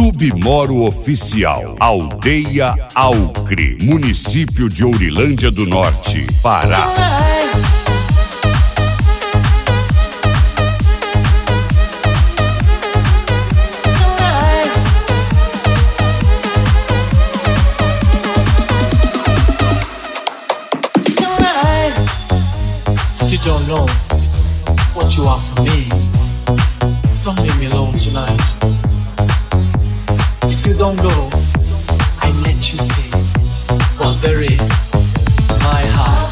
Tubimoro Oficial, Aldeia Alcre, município de Ourilândia do Norte, Pará. If you don't know what you are for me, don't leave me alone tonight. If you don't go, I let you see what there is in my heart.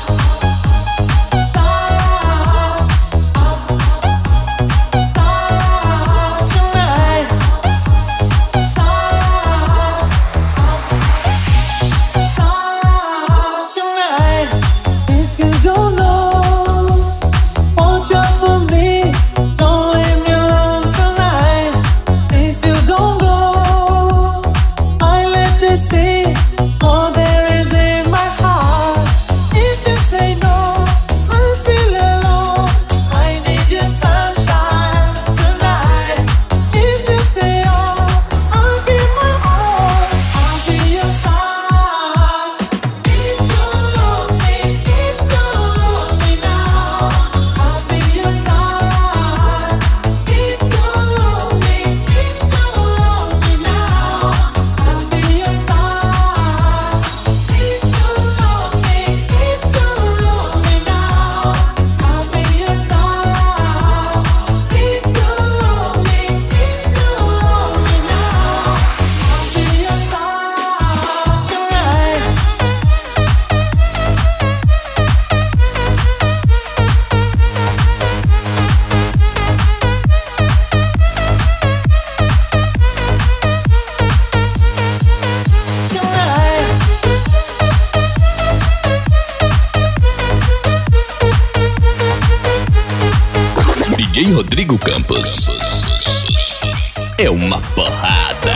DJ Rodrigo Campos é uma porrada.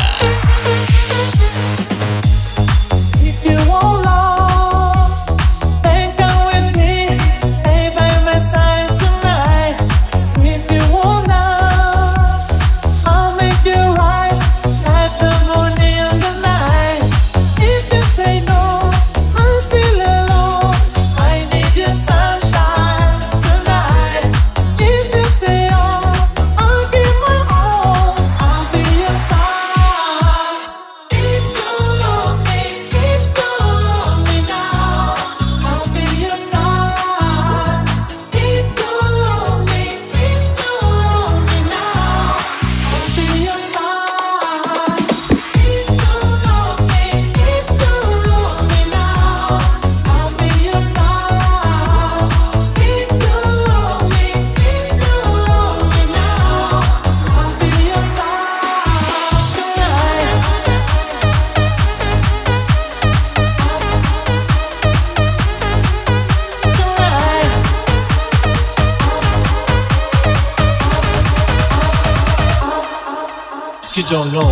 If you don't know,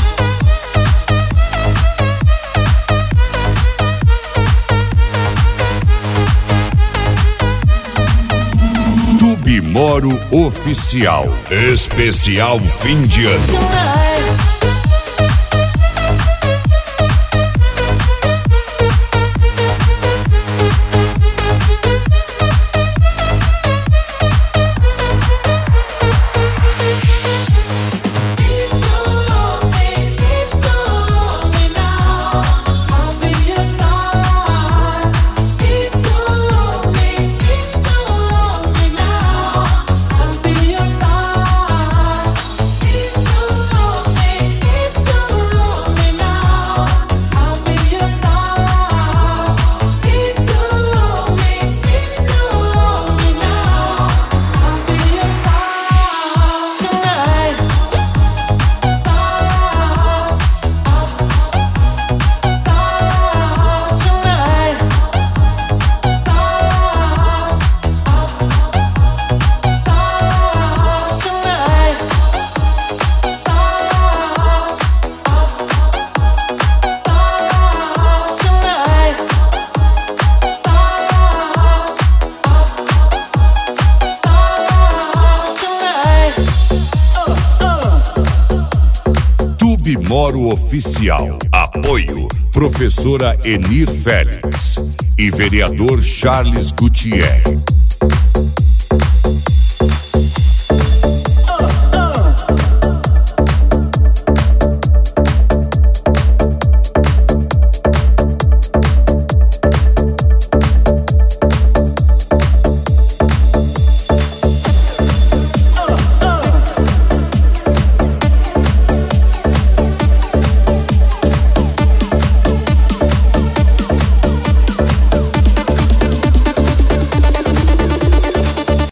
Tubimoro Oficial, especial fim de ano. Clube Moro Oficial. Apoio Professora Enir Félix e Vereador Charles Gutierrez.